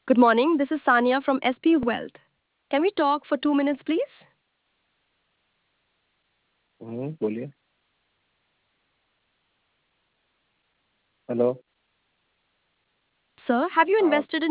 Good morning. This is Sania from SP Wealth. Can we talk for 2 minutes, please? बोलिए। Hello. Sir, have you हाँ। invested in